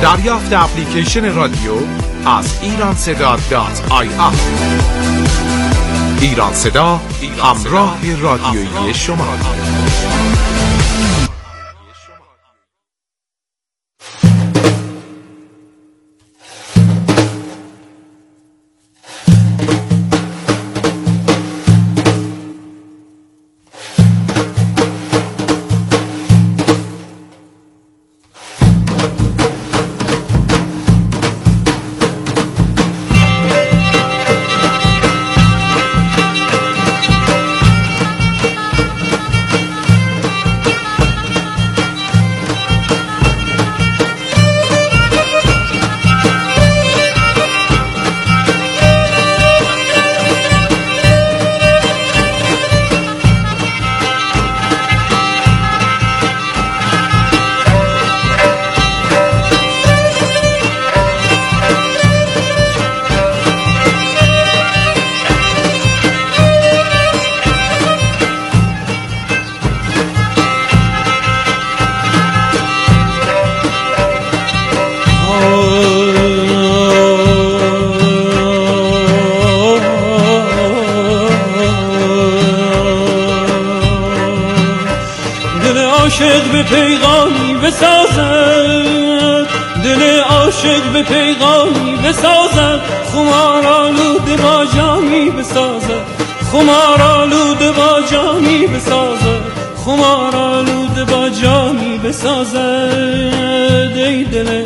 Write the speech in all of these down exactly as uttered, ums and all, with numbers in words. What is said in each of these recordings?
دریافت اپلیکیشن رادیو از ایران صدا دات آی آر. ایران صدا، همراه رادیویی شما. عاشق به پیغامی بسازد، دل عاشق به پیغامی بسازد، خمار آلوده با جامی بسازد، خمار آلوده با جامی بسازد، خمار آلوده با جامی بسازد. ای دل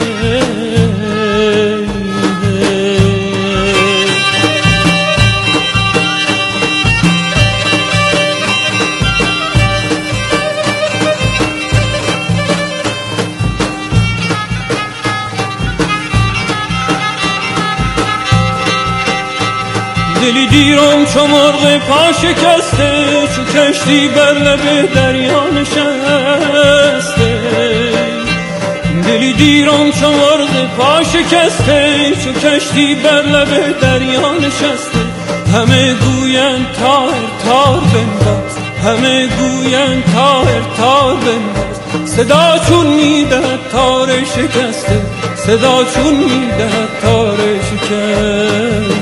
دلی دیرم چو مرغ پا شکسته، چو کشتی بر لب دریا نشسته. دلی دیرم چو مرغ پا شکسته، چو کشتی بر لب دریا نشسته. همه گویند تار تار بنداز، همه گویند تار تار بنداز. صدا چون میدهد تار شکسته، صدا چون میدهد تار شکسته.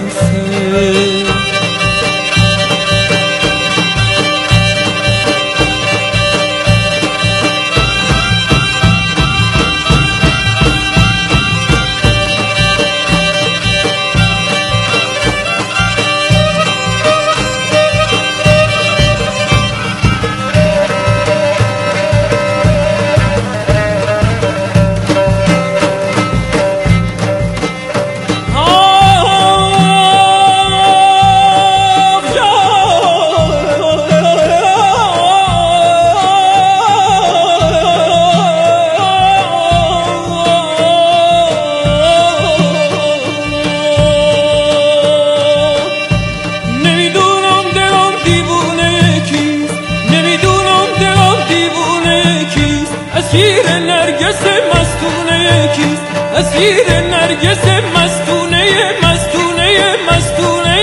اسیر نرگس مستونه کیست؟ اسیر نرگس مستونه مستونه مستونه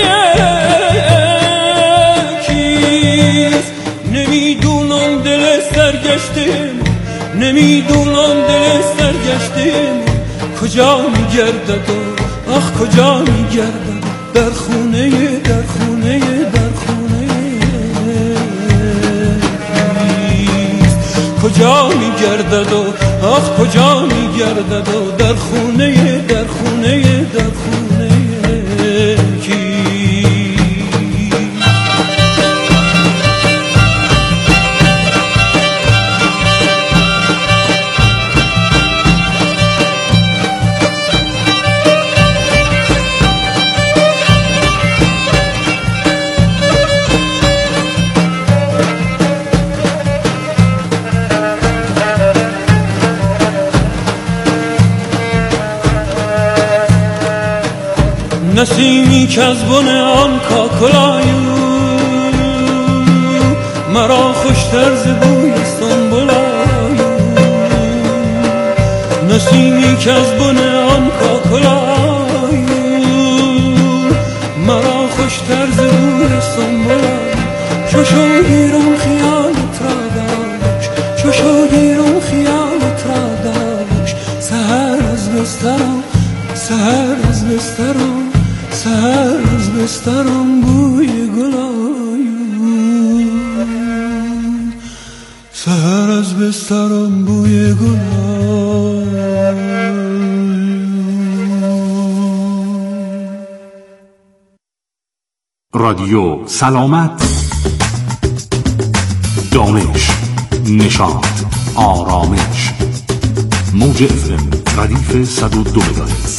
کیست؟ نمیدونم دل سرگشته، نمیدونم دل سرگشته کجا میگردد و آخ کجا میگردد؟ در خونه در خونه در خونه کجا میگردد و آخ کجا میگردد و در خونه در خونه در خونه کی؟ نسیمی که از بن آن کاکلایو مرا خوشتر ز بوی سنبلایو. نسیمی که از بن آن کاکلایو مرا خوشتر ز بوی سنبلایو. چو شاگیرم خیالت را داشت، چو شاگیرم خیالت را داشت، سحر بسترم بوی گلایون، سحر از بسترم بوی گلایون. رادیو سلامت، دانش، نشاط، آرامش. موج اف ام ردیف صد و دو مگاهرتز.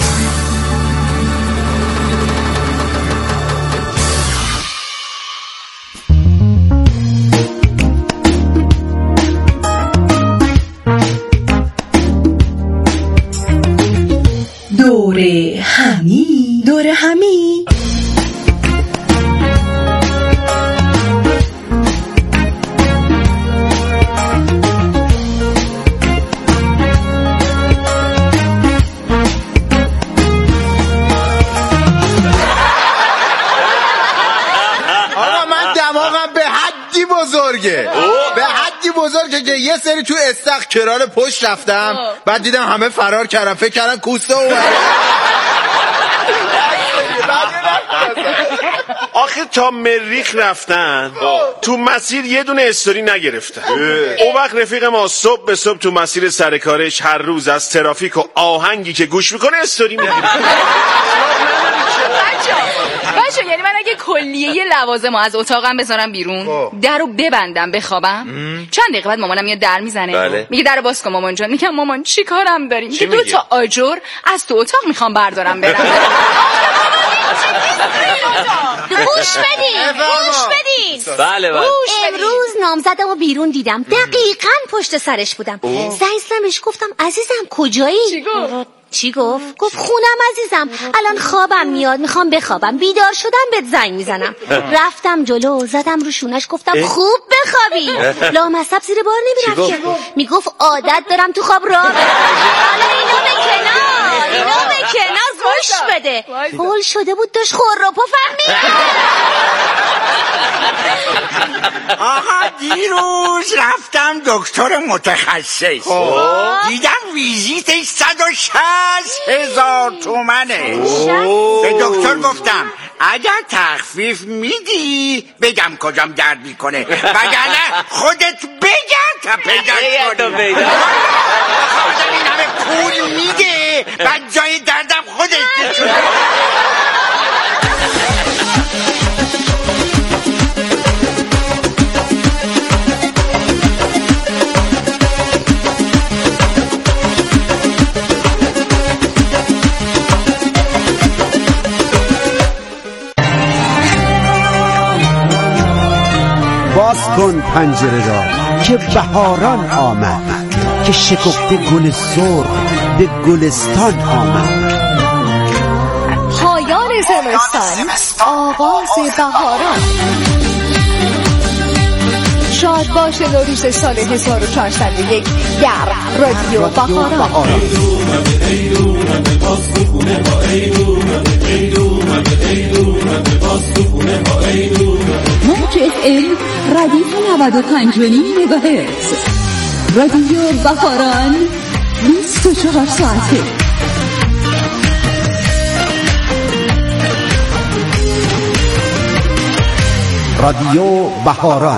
دوره همی دوره همی بزرگه به حدی بزرگه که یه سری تو استخ کرار پشت رفتم، بعد دیدم همه فرار کردن، فکر کردن کوسته و آخه تا مریخ رفتن تو مسیر یه دونه استوری نگرفتن. اون وقت رفیق ما صبح به صبح تو مسیر سرکارش هر روز از ترافیک و آهنگی که گوش میکنه استوری میگیره. باشه، یعنی من اگه کلیه لوازمو از اتاقم بذارم بیرون، درو ببندم بخوابم، چند دقیقه بعد مامانم میاد در میزنه، بله. میگه درو باز کن مامان جان. میگم مامان چی کارم داریم؟ میگه دو تا آجر از تو اتاق میخوام بردارم برم. گوش بدین گوش بدین بله بله. امروز نامزدمو بیرون دیدم، دقیقاً پشت سرش بودم. زنگ زدمش گفتم عزیزم کجایی؟ چی گفت؟ چی گفت؟ گفت خونم عزیزم، الان خوابم میاد، میخوام بخوابم، بیدار شدم بهت زنگ میزنم. رفتم جلو، زدم رو شونش، گفتم خوب بخوابی. لامصب زیر بار نمیرفت که میگفت عادت دارم تو خواب راه برم. حالا اینو به کنار اینو به کنار گوش بده. هول شده بود داشت خور رو پفم میاد. آها دیروز رفتم دکتر متخصص، دیدم ویزیتش صد و شصت هزار تومنه. به دکتر گفتم اگر تخفیف میدی بگم کجام درد میکنه، وگرنه خودت بگم تا پیدا کنی. خواهدم این همه پول میده بعد جای دردم خودت بچونه. باز کن پنجره را که بهاران آمد، که شکفته گل سرخ به گلستان آمد. پایان زمستان، آغاز بهاران. شاد باشه نوروز سال هزار و چهارصد و یک در رادیو بهاران. موج اف ام ردیف نود و پنج و نیم مگاهرتز. رادیو بهاران بیست و چهار ساعته. رادیو بهاران.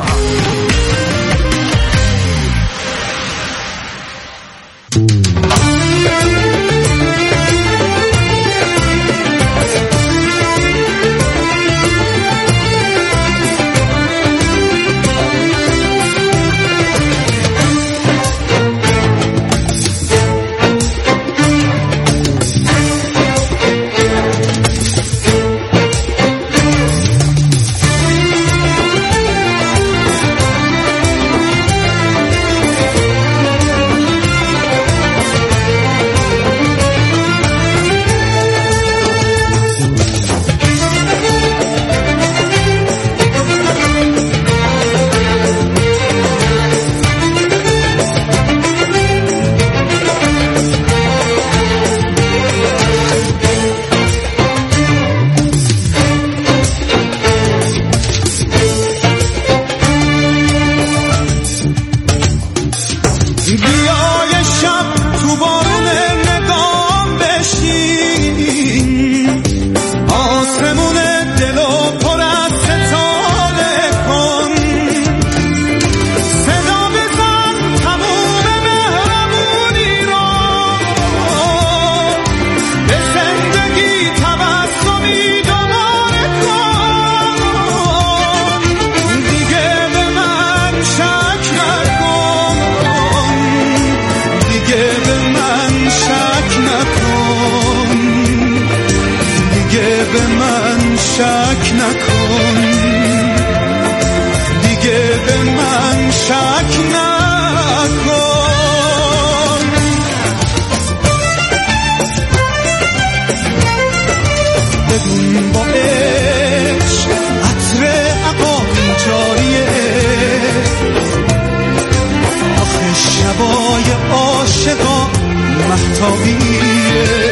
هوای عاشقا مهتابیه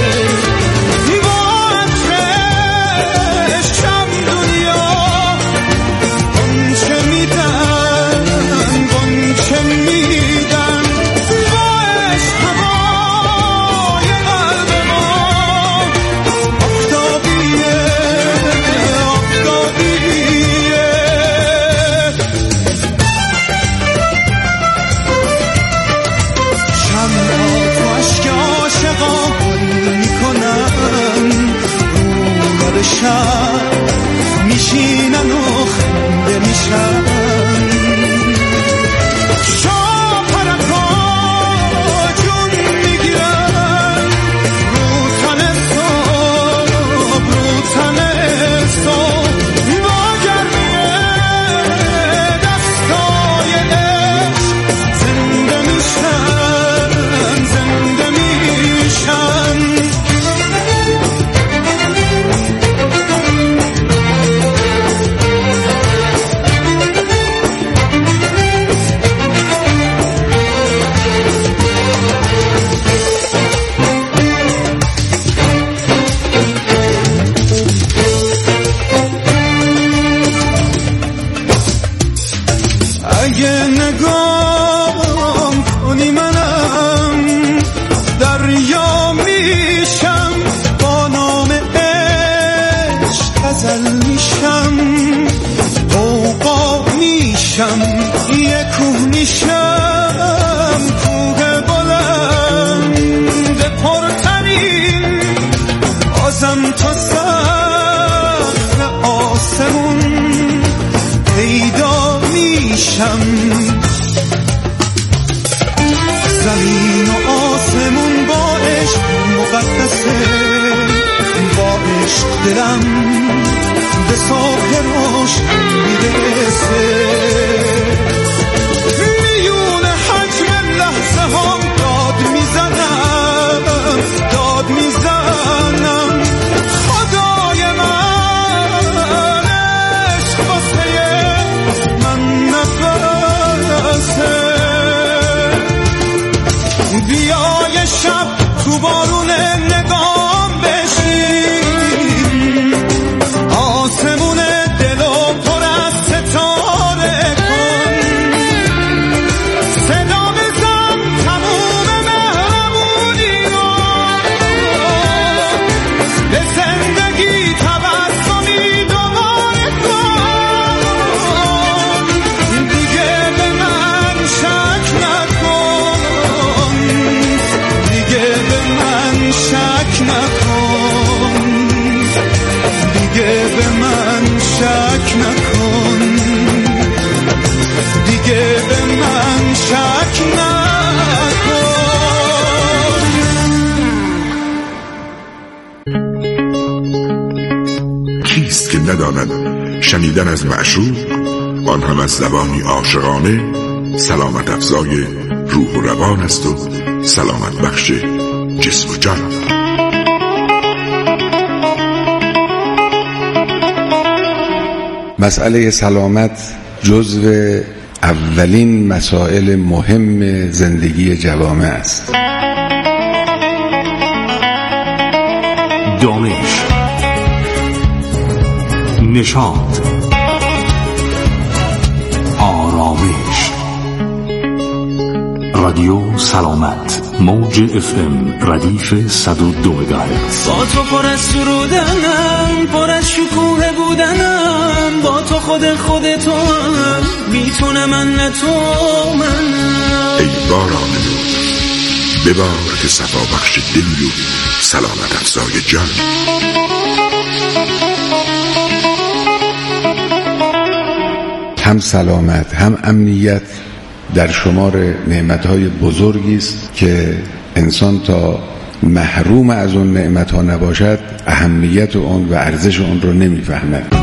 میشینن و خنده میشن شاپرکا جون میگیرن رو تن صبح رو تن صبح با گرمی دستای عشق زنده میشن زنده میشن اگه نگام کنی منم دریا میشم با نام عشق غزل میشم غوغا میشم یه کوه میشم کوه بلند پرترین بازم تا سقف آسمون پیدا میشم زمین و آسمون با عشق مقدسه با عشق دلم به صبح روشن میرسه میون حجم لحظه هم داد میزنم داد میزنم خدای من عشق واسه من نفسه بیای شب تو بارون نگام بشین آسمون دلو پر از ستاره کن صدا بزن تموم مهربونی رو به زندگی تبسمی دوباره کن دیگه به من شک نکن دیگه به من شک نکن دیگه به من شک نکن دیگه به من شک نکن کیست که نداند شنیدن از معشوق آن هم از زبانی عاشقانه سلامت افزای روح و روان است و سلامت بخش جسم و جان. مسئله سلامت جزو اولین مسائل مهم زندگی جوامع است. دانش، نشاط، آرامش. رادیو سلامت، موج اف ام ردیف صد و دو مگاهرتز. با تو پر از سرودنم، پر از شکوه بودنم، با تو خود خودتو هم میتونم من نه تو من. ای باران نور ببار که صفا بخش دلی و سلامت افزای جان. هم سلامت هم امنیت در شمار نعمتهای بزرگی است که انسان تا محروم از اون نعمتها نباشد اهمیت اون و ارزش اون رو نمیفهمد.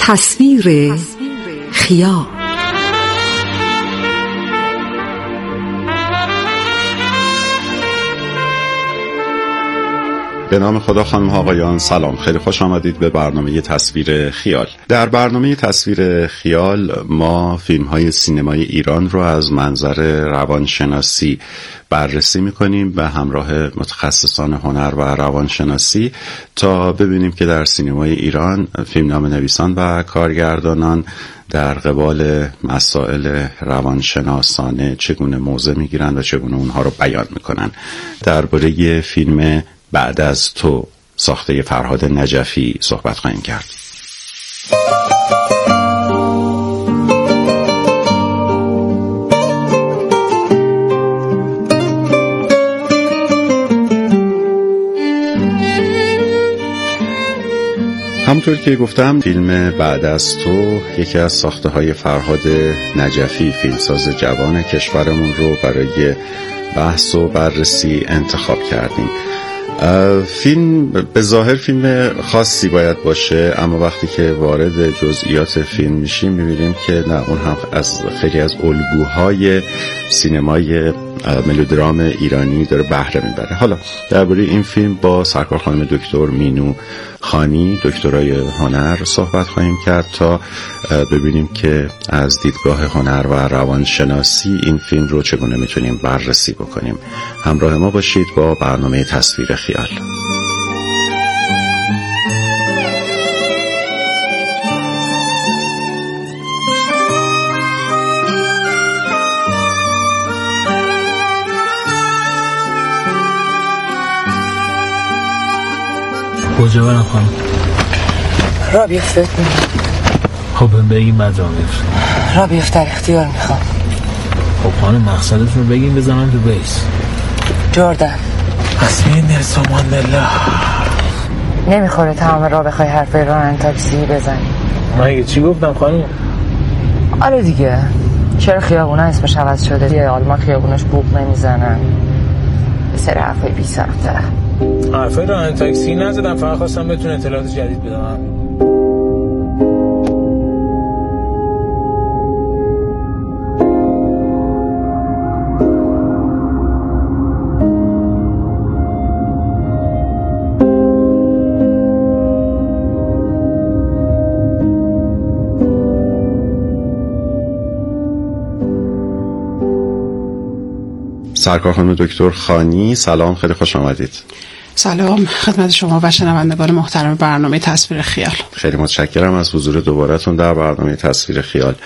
تصویر خیال. به نام خدا، خانم ها آقایان، سلام، خیلی خوش آمدید به برنامه تصویر خیال. در برنامه تصویر خیال ما فیلم های سینمای ایران رو از منظر روانشناسی بررسی میکنیم به همراه متخصصان هنر و روانشناسی تا ببینیم که در سینمای ایران فیلمنامه نویسان و کارگردانان در قبال مسائل روانشناسانه چگونه موضع میگیرن و چگونه اونها رو بیان میکنن. درباره فیلم بعد از تو ساخته فرهاد نجفی صحبت خواهیم کرد. همونطور که گفتم فیلم بعد از تو یکی از ساخته های فرهاد نجفی، فیلمساز جوان کشورمون رو برای بحث و بررسی انتخاب کردیم. فیلم به ظاهر فیلم خاصی باید باشه، اما وقتی که وارد جزئیات فیلم میشیم میبینیم که نه، اون هم از خیلی از الگوهای سینمای ملودرام ایرانی داره بهره میبره. حالا درباره این فیلم با سرکار خانم دکتر مینو خانی، دکترای هنر، صحبت خواهیم کرد تا ببینیم که از دیدگاه هنر و روانشناسی این فیلم رو چگونه میتونیم بررسی بکنیم. همراه ما باشید با برنامه تصویر خیال. کجا برم خانم؟ را بیفت خب بگیم بعد را بیفت را بیفت در اختیار میخوام. خب خانم مقصدتون رو بگیم بزنم تو بیس. جردن اسمی نلسون ماندلا نمیخوره تمام را بخوای حرف رانن تاکسی بزنی. مگه چی گفتم خانم؟ آره دیگه، چرا خیابونه اسمش عوض شده؟ یه آلمان خیابونش بوق نمیزنن. به سر حرفای بی سرطه حرفای رانن تاکسی نزدم، فقط خواستم بهتون اطلاعات جدید بدم. سرکار خانم دکتر خانی، سلام، خیلی خوش آمدید. سلام خدمت شما و شنوندگان محترم برنامه تصویر خیال. خیلی متشکرم از حضور دوباره‌تون در برنامه تصویر خیال.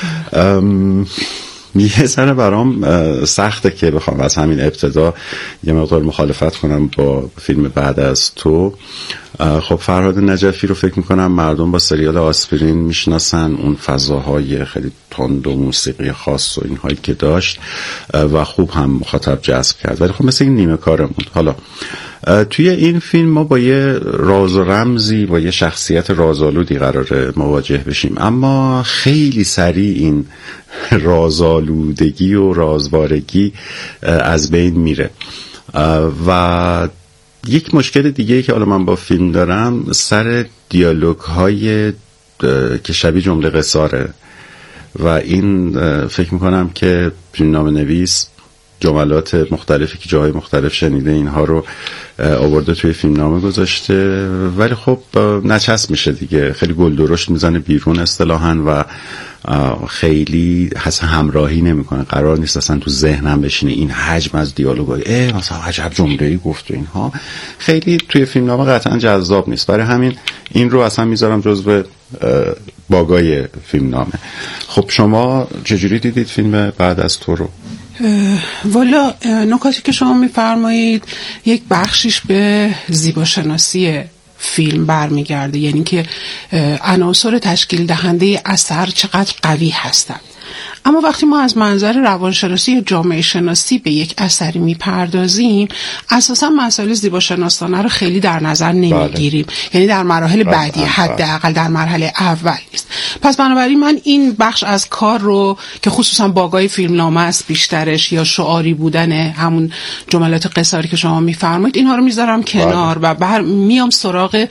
یه ذره برام سخته که بخوام از همین ابتدا یه مقدار مخالفت کنم با فیلم بعد از تو. خب فرهاد نجفی رو فکر میکنم مردم با سریال آسپرین میشناسن، اون فضاهای خیلی تند و موسیقی خاص و اینهایی که داشت و خوب هم مخاطب جذب کرد، ولی خب مثل این نیمه کارمون. حالا توی این فیلم ما با یه راز و رمزی، با یه شخصیت رازآلودی قراره مواجه بشیم، اما خیلی سریع این رازآلودگی و رازوارگی از بین میره. و یک مشکل دیگه که حالا من با فیلم دارم سر دیالوگ های که شبیه جمله قصاره و این فکر میکنم که فیلمنامه نویس جملات مختلفی که جاهای مختلف شنیده اینها رو آورده توی فیلمنامه گذاشته، ولی خب نچسب میشه دیگه، خیلی گل درشت میزنه بیرون اصطلاحاً و خیلی حس همراهی نمیکنه. قرار نیست اصلا تو ذهنم بشینه این حجم از دیالوگای اه مثلا عجب جمله‌ای گفت و اینها، خیلی توی فیلمنامه قطعا جذاب نیست. برای همین این رو اصلا میذارم جزو باگای فیلمنامه. خب شما چجوری دیدید فیلم بعد از تو رو؟ والا نکاتی که شما میفرمایید یک بخشیش به زیباشناسی فیلم برمیگرده، یعنی که عناصر تشکیل دهنده اثر چقدر قوی هستند. اما وقتی ما از منظر روانشناسی یا جامعه شناسی به یک اثری میپردازیم، اساسا مسائل زیباشناسانه رو خیلی در نظر نمیگیریم. بله. یعنی در مراحل بعدی، حداقل در مرحله اول نیست. پس بنابراین من این بخش از کار رو که خصوصا باگای فیلمنامه است بیشترش یا شعاری بودن همون جملات قصاری که شما میفرمایید اینها رو میذارم کنار و بر میام سراغ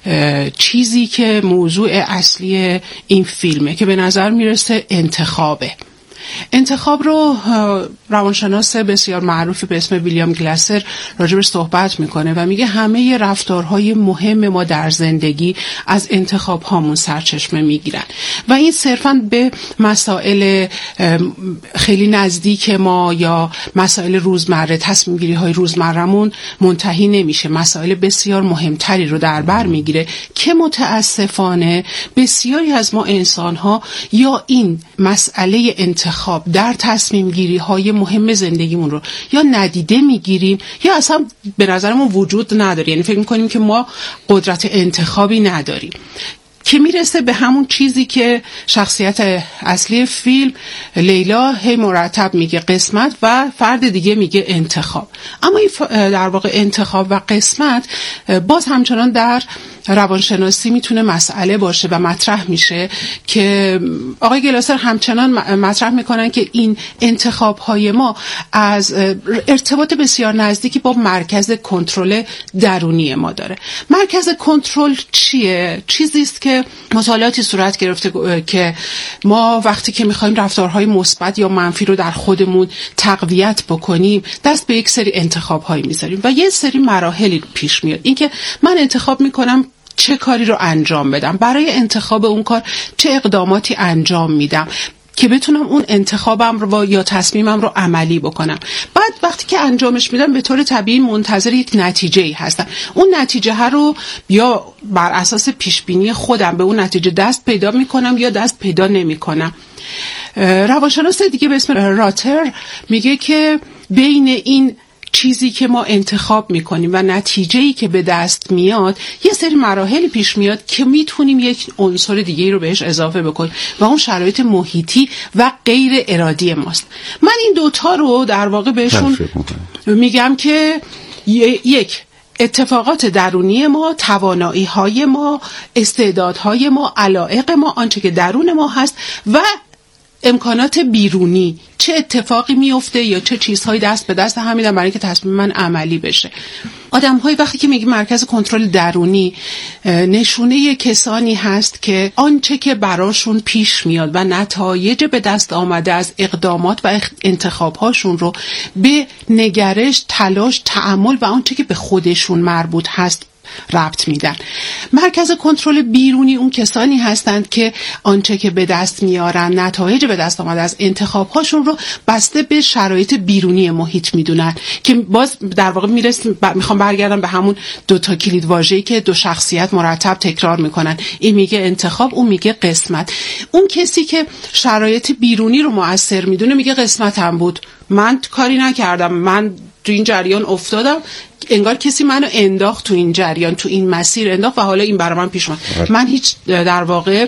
چیزی که موضوع اصلی این فیلمه که به نظر میرسه انتخابه. انتخاب رو روانشناس بسیار معروفی به اسم ویلیام گلاسر راجبش صحبت میکنه و میگه همه رفتارهای مهم ما در زندگی از انتخاب هامون سرچشمه میگیرن و این صرفاً به مسائل خیلی نزدیک ما یا مسائل روزمره تصمیم گیری های روزمرمون منتهی نمیشه، مسائل بسیار مهمتری رو در بر میگیره که متاسفانه بسیاری از ما انسان ها یا این مسئله انتخاب در تصمیم گیری های مهم زندگیمون رو یا ندیده میگیریم یا اصلا به نظرمون وجود نداره، یعنی فکر میکنیم که ما قدرت انتخابی نداریم که میرسه به همون چیزی که شخصیت اصلی فیلم لیلا هی مرتب میگه قسمت و فرد دیگه میگه انتخاب. اما این در واقع انتخاب و قسمت باز همچنان در روانشناسی میتونه مسئله باشه و مطرح میشه که آقای گلاسر همچنان مطرح میکنن که این انتخاب های ما از ارتباط بسیار نزدیکی با مرکز کنترل درونی ما داره. مرکز کنترل چیه؟ چیزی است که مطالعاتی صورت گرفته که ما وقتی که میخوایم رفتارهای مثبت یا منفی رو در خودمون تقویت بکنیم دست به یک سری انتخاب هایی میذاریم و یه سری مراحلی پیش میاد. اینکه من انتخاب میکنم چه کاری رو انجام بدم، برای انتخاب اون کار چه اقداماتی انجام میدم که بتونم اون انتخابم رو یا تصمیمم رو عملی بکنم. بعد وقتی که انجامش میدم به طور طبیعی منتظر یک نتیجه‌ای هستم. اون نتیجه رو یا بر اساس پیشبینی خودم به اون نتیجه دست پیدا میکنم یا دست پیدا نمیکنم. روانشناس دیگه به اسم راتر میگه که بین این چیزی که ما انتخاب میکنیم و نتیجه‌ای که به دست میاد یه سری مراحلی پیش میاد که میتونیم یک عنصر دیگه رو بهش اضافه بکنیم و اون شرایط محیطی و غیر ارادی ماست. من این دوتا رو در واقع بهشون میگم که یک اتفاقات درونی ما، توانایی های ما، استعدادهای ما، علایق ما، آنچه که درون ما هست و امکانات بیرونی، چه اتفاقی میفته یا چه چیزهایی دست به دست هم میدن برای اینکه تصمیم من عملی بشه. آدم‌های وقتی که میگیم مرکز کنترل درونی نشونه کسانی هست که آنچه که براشون پیش میاد و نتایج به دست آمده از اقدامات و انتخاب‌هاشون رو به نگرش، تلاش، تأمل و آنچه که به خودشون مربوط هست ربط میدن. مرکز کنترل بیرونی اون کسانی هستند که آنچه که به دست میارن، نتایج به دست آمده از انتخاب‌هاشون رو بسته به شرایط بیرونی محیط میدونن که باز در واقع میرسیم ب... میخوام برگردم به همون دو تا کلید واژه‌ای که دو شخصیت مرتب تکرار میکنن. این میگه انتخاب، اون میگه قسمت. اون کسی که شرایط بیرونی رو مؤثر میدونه میگه قسمتم بود، من کاری نکردم، من تو این جریان افتادم، انگار کسی منو انداخت تو این جریان، تو این مسیر انداخت و حالا این برای من پیش اومد. من هیچ در واقع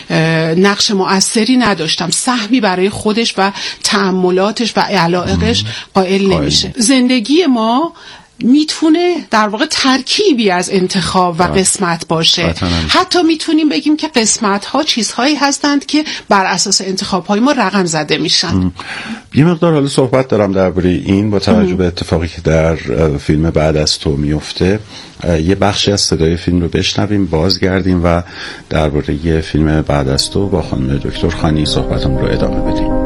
نقش مؤثری نداشتم، سهمی برای خودش و تأملاتش و علایقش قائل نمیشه. زندگی ما میتونه در واقع ترکیبی از انتخاب و قسمت باشه. بطنم. حتی میتونیم بگیم که قسمت ها چیزهایی هستند که بر اساس انتخاب های ما رقم زده میشن. یه مقدار حالا صحبت دارم درباره این با توجه به اتفاقی که در فیلم بعد از تو میفته. یه بخشی از صدای فیلم رو بشنویم، بازگردیم و درباره فیلم بعد از تو با خانم دکتر خانی صحبتمون رو ادامه بدیم.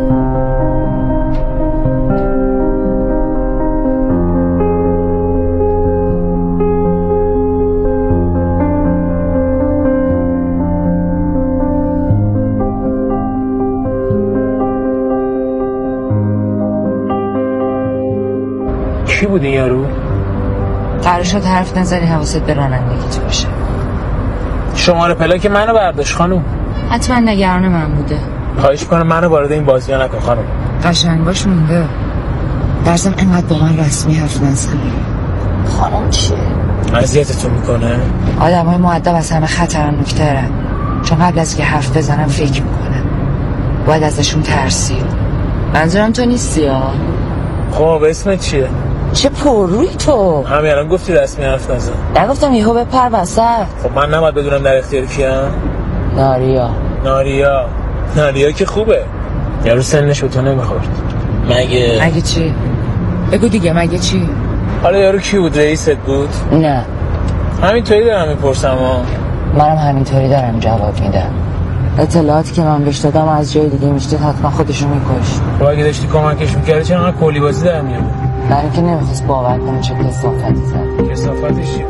کی بود این یارو؟ قرار شد حرف نزنی، حواست به رانندگیت باشه. شماره پلاک منو برداشت خانوم. حتما نگران من بوده. خواهش کنم منو وارد این بازی نکن خانوم. قشنگ باش مونده. درسم انقدر با من رسمی حرف نزنی. خانوم چیه؟ اذیتتون میکنه؟ آدمای مؤدب از همه خطرناک‌ترن، چون قبل از که حرف بزنم فکر میکنن. باید ازشون ترسید. منظورم تو نیستی ها؟ خب اسمت چیه؟ چه پررویی تو؟ همین الان گفتی رسمی حرف نزن. نگفتم یهو بپر وسط. خب من نباید بدونم در اختیار کیم؟ ناریا ناریا ناریا که خوبه، یارو سنش به تو نمیخورد. مگه مگه چی؟ بگو دیگه مگه چی؟ حالا یارو کی بود؟ رئیست بود؟ نه همینطوری دارم میپرسم ها. منم همینطوری دارم جواب میدم. اطلاعاتی که من بهش دادم از جای دیگه میشته حتما خودشو میکشت. خب اگه داشتی کمکش میکردی چرا انقدر کلی بازی در میاد؟ برای اینکه نمیخواست باور کنه چه کثافتی زد. کثافتش چیه؟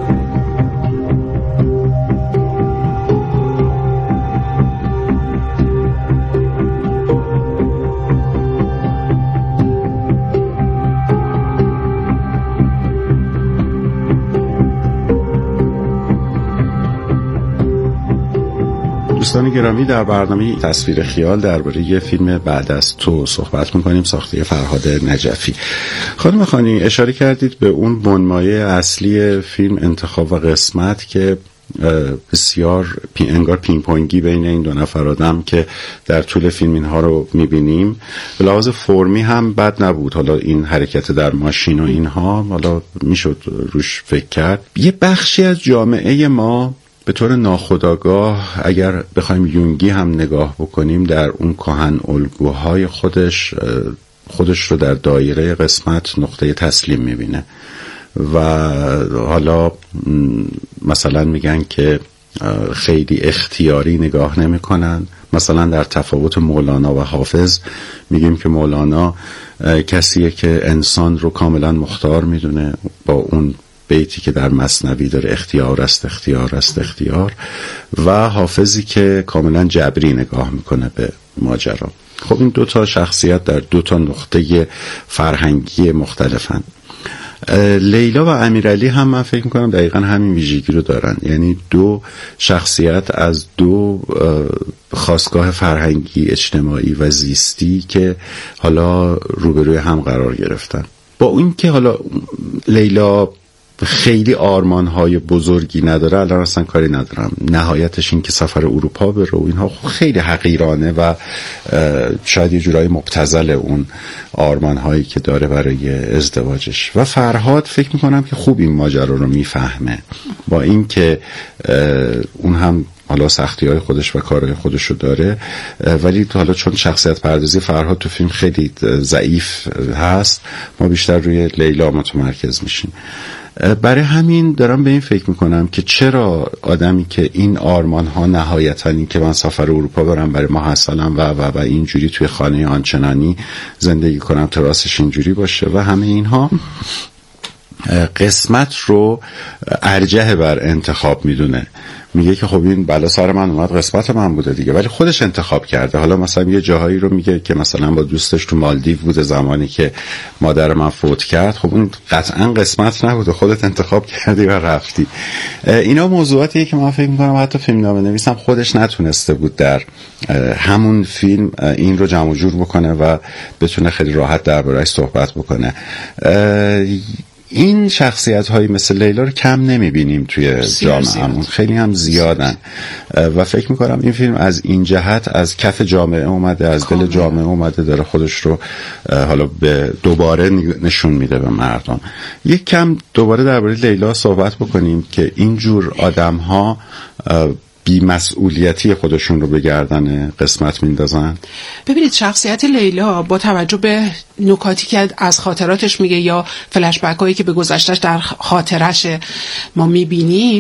دوستان گرامی، در برنامه تصویر خیال درباره یه فیلم بعد از تو صحبت می‌کنیم، ساخته فرهاد نجفی. خانم خانی اشاره کردید به اون بنمایه اصلی فیلم انتخاب و قسمت که بسیار پی انگار پینگ پونگی بین این دو نفر آدم که در طول فیلم اینها رو می‌بینیم. به لحاظ فرمی هم بد نبود، حالا این حرکت در ماشین و اینها حالا میشد روش فکر کرد. یه بخشی از جامعه ما به طور ناخودآگاه اگر بخوایم یونگی هم نگاه بکنیم در اون کهن الگوهای خودش خودش رو در دایره قسمت نقطه تسلیم میبینه و حالا مثلا میگن که خیلی اختیاری نگاه نمیکنن. مثلا در تفاوت مولانا و حافظ میگیم که مولانا کسیه که انسان رو کاملا مختار میدونه، با اون بیتی که در مثنوی داره اختیار است اختیار است اختیار، و حافظی که کاملا جبری نگاه میکنه به ماجرا. خب این دو تا شخصیت در دو تا نقطه فرهنگی مختلفن. لیلا و امیرعلی هم من فکر میکنم دقیقا همین ویژگی رو دارن، یعنی دو شخصیت از دو خاستگاه فرهنگی اجتماعی و زیستی که حالا روبروی هم قرار گرفتن. با این که حالا لیلا خیلی آرمان‌های بزرگی نداره، الان اصلا کاری ندارم، نهایتش این که سفر اروپا بره و اینها خیلی حقیرانه و شاید یه جورایی مبتذل اون آرمان‌هایی که داره برای ازدواجش. و فرهاد فکر میکنم که خوب این ماجرا رو میفهمه، با این که اون هم حالا سختی های خودش و کارهای خودش رو داره، ولی حالا چون شخصیت پردازی فرهاد تو فیلم خیلی ضعیف هست، ما بیشتر روی لیلا متمرکز میشیم. برای همین دارم به این فکر میکنم که چرا آدمی که این آرمان ها نهایتا این که من سفر اروپا برم برای ماحصلم و و و اینجوری توی خانه آنچنانی زندگی کنم، تراسش اینجوری باشه و همه اینها، قسمت رو ارجح بر انتخاب میدونه. میگه که خب این بلا سر من اومد، قسمت من بوده دیگه، ولی خودش انتخاب کرده. حالا مثلا یه جاهایی رو میگه که مثلا با دوستش تو مالدیو بوده زمانی که مادر من فوت کرد، خب اون قطعا قسمت نبوده، خودت انتخاب کردی و رفتی. اینا موضوعاتیه که من فکر میکنم حتی فیلمنامه نویسم خودش نتونسته بود در همون فیلم این رو جمع و جور بکنه و بتونه خیلی راحت درباره‌اش صحبت بکنه. این شخصیت هایی مثل لیلا رو کم نمیبینیم توی جامعهمون، خیلی هم زیادن و فکر میکنم این فیلم از این جهت از کف جامعه اومده، از دل جامعه اومده، داره خودش رو حالا به دوباره نشون میده به مردم. یک کم دوباره درباره لیلا صحبت بکنیم که اینجور آدم ها بی مسئولیتی خودشون رو به گردن قسمت میندازن. ببینید شخصیت لیلا با توجه به نکاتی که از خاطراتش میگه یا فلش بک هایی که به گذشتهش در خاطرش ما میبینیم،